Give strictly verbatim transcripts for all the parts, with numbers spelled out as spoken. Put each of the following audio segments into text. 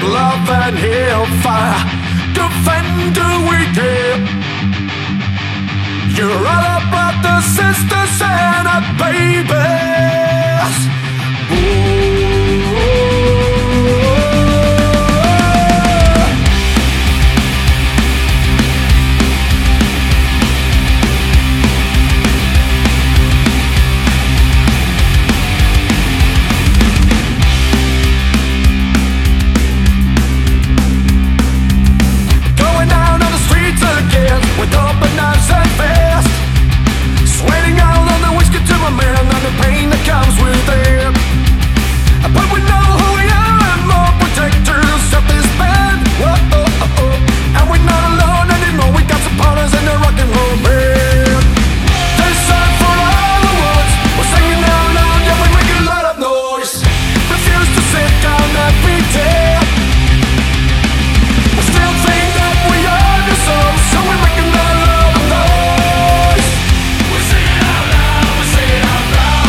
love and hellfire. Defender we care. You're all about the sisters and our babies. Ooh. With open knives and fast, sweating out on the whiskey to my man and the pain that comes with it. But we know who we are and more protectors of this band. Whoa, oh, oh, oh. And we're not alone anymore. We got some partners in the rock and roll band. This song for all the ones we're singing out loud, yeah, we make a lot of noise. Refuse to sit down and pretend. We still think that we are the souls, so we make a lot of noise. We sing it out loud, we sing it out loud.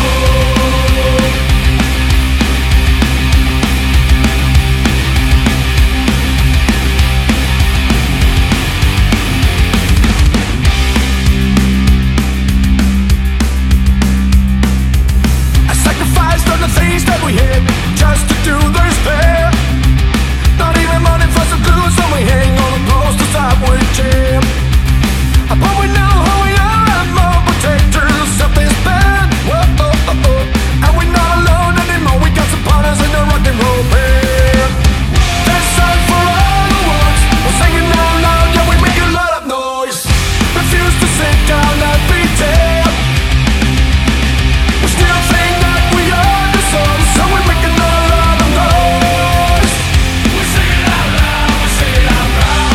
I sacrificed on the things that we hid just to do this bit. Not even money for some clues, so we hang on the posters that we jam. But we know who we are and more protectors of this band. Whoa, oh, oh, oh. And we're not alone anymore. We got some partners in the rock and roll band. This song for all the ones we're singing out loud, yeah, we make a lot of noise. Refuse to sit down and pretend. We still think that we are the souls, so we make a lot of noise. We sing it out loud, we sing it out loud.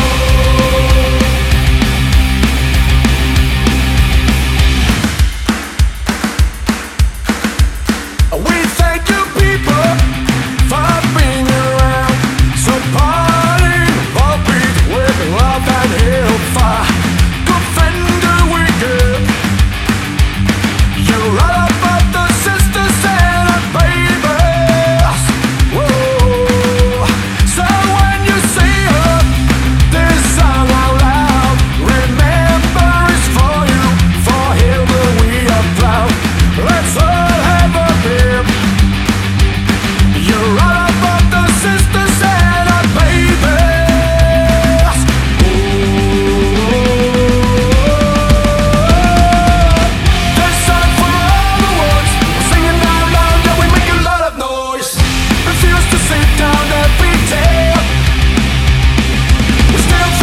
We thank you people for being around. So party, all beat with love and hellfire. Defender we give. You're all about the sisters and our babies. Whoa. So when you see her, this song out loud, remember it's for you, for him that we are proud. Let's all have a beer. You're all about the sisters and our babies. Ooh. This song for all the ones we're singing out loud, yeah, we make a lot of noise. Refuse to sit down and pretend. We still